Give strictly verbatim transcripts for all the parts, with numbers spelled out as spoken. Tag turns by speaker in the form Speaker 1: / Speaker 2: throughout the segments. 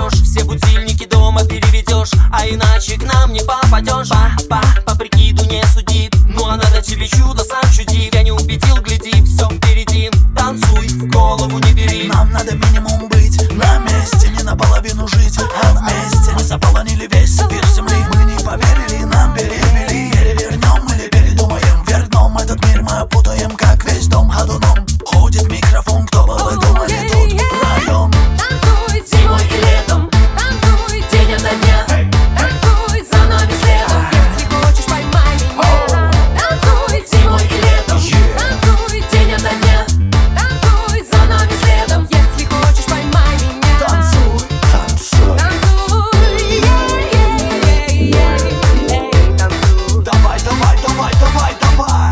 Speaker 1: заведешь, все будильники дома переведешь, а иначе к нам не попадешь. Папа по прикиду не судит, ну а надо тебе чудо, сам чуди. Я не убедил, гляди, все впереди. Танцуй, в голову не бери.
Speaker 2: Нам надо минимум быть на месте, не наполовину жить, а вместе. Мы заполонили весь мир земли, мы не поверили, нам перевели. Перевернем или передумаем, вверх дном этот мир мы опутаем, как весь дом ходуном. Ходит микрофон, кто бы вы думали, тут втроем.
Speaker 3: Танцуй зимой и летом, танцуй день ото дня, танцуй за нами следом, если хочешь, поймай меня. Танцуй зимой и летом, танцуй день ото дня, танцуй за нами следом, если хочешь, поймай меня.
Speaker 2: Танцуй, танцуй,
Speaker 3: Танцуй, танцуй.
Speaker 2: давай, давай, давай, давай, давай.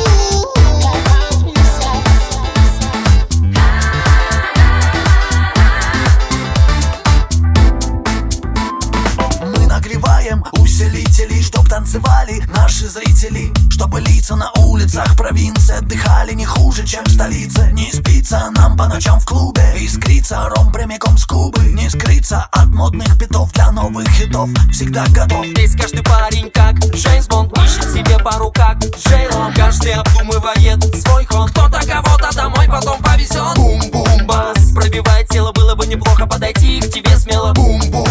Speaker 2: Мы нагреваем усилители, чтоб танцевали наши зрители, чтобы лица на улицах провинции отдыхали не хуже, чем в столице. Не спится нам по ночам в клубе, искрится ром прямиком с Кубы. Не скрыться от модных битов, для новых хитов всегда готов.
Speaker 1: Здесь каждый парень как Джеймс Бонд, ищет себе пару как Джейло. Каждый обдумывает свой ход, кто-то кого-то домой потом повезет. Бум-бум-бас, пробивает тело, было бы неплохо подойти к тебе смело. Бум-бум.